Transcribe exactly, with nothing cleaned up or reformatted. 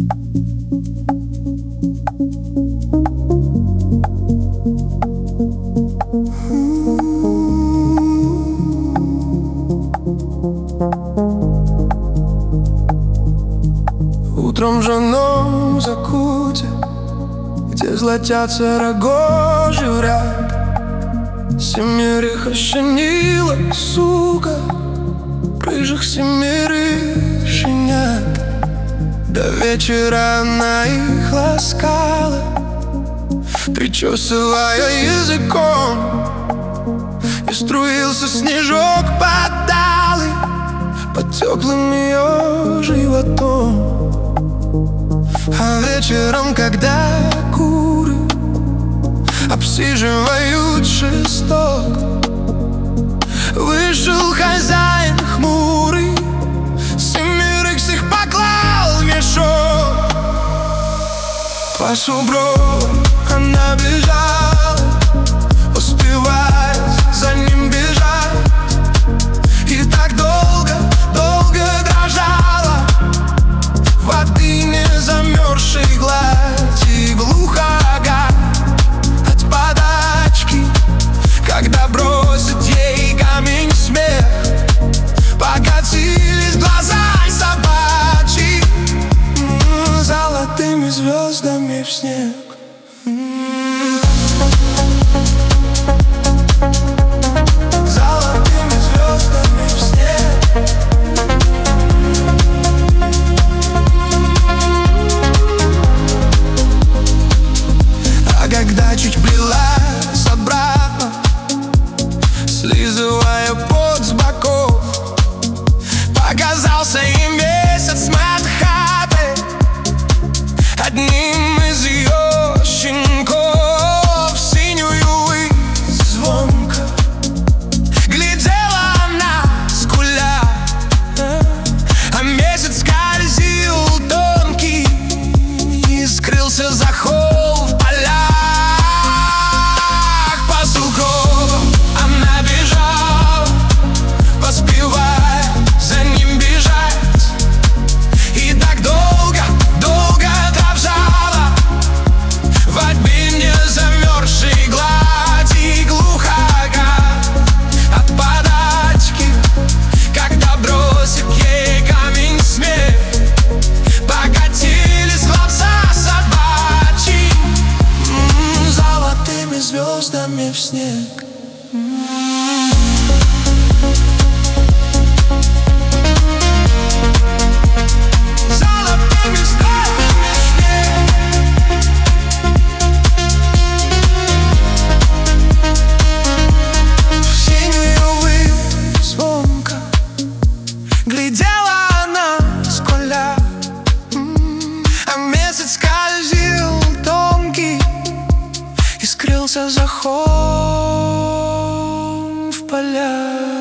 Утром в женом закуте, где златятся рогожи в ряд, семериха щенила, сука, рыжих семерых щенят. До вечера она их ласкала, причесывая языком, и струился снежок по талии, под теплым ее животом. А вечером, когда куры обсиживают шесток, вышел хозяин хмурый, семерых всех поклал в мешок. По сугробам она бежала, успевая за ним бежать, и так долго, долго дрожала воды не замерзшей глади, глухо от подачки, когда бросит ей камень смех. Покатились глаза собачьи м-м, золотыми звездами в снег. М-м. Золотыми звездами в снег. Когда чуть плелась обратно, слизывая пот с боков, показался им месяц Манхэттен, одним из ее щенков. Синюю высь звонко глядела она, скуля, а месяц скользил тонкий и скрылся за холм в полях. Звездами в снег. Золотыми звездами в снег. В синюю высь звонко глядела она, скуля, а месяц скользил тонкий и скрылся за холм в полях.